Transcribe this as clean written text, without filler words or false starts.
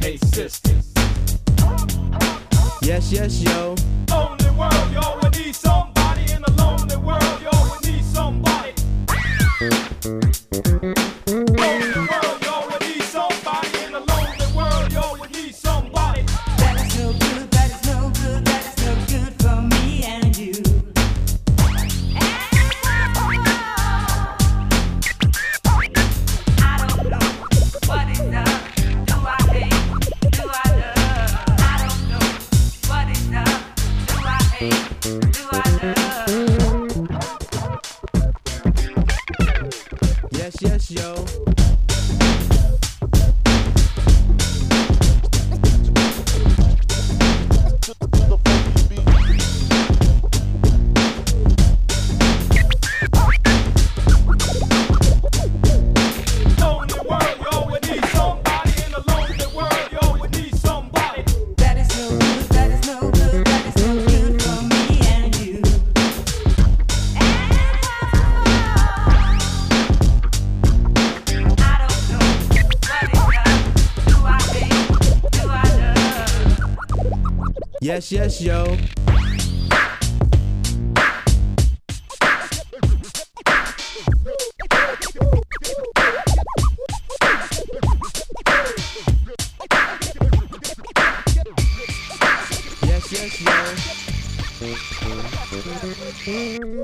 hey sisters. Yes, yes, yo. Lonely world, yo, we need somebody in a lonely world, yo, we need somebody. Lonely world, yo, we need somebody in a lonely world, yo, we need somebody. That is no good, that is no good, that is no good for me and you. I don't know what is up. Do I hate? Do I love? I don't know what is up. Do I hate? Do I love? Yes, yes, yo. Lonely world, yo, we need somebody in a lonely world, yo, we need somebody. That is no good, that is no good, that is no good for me and you. I don't know what is up. Do I hate? Do I love? Yes, yes, yo. Yes, yes, yo.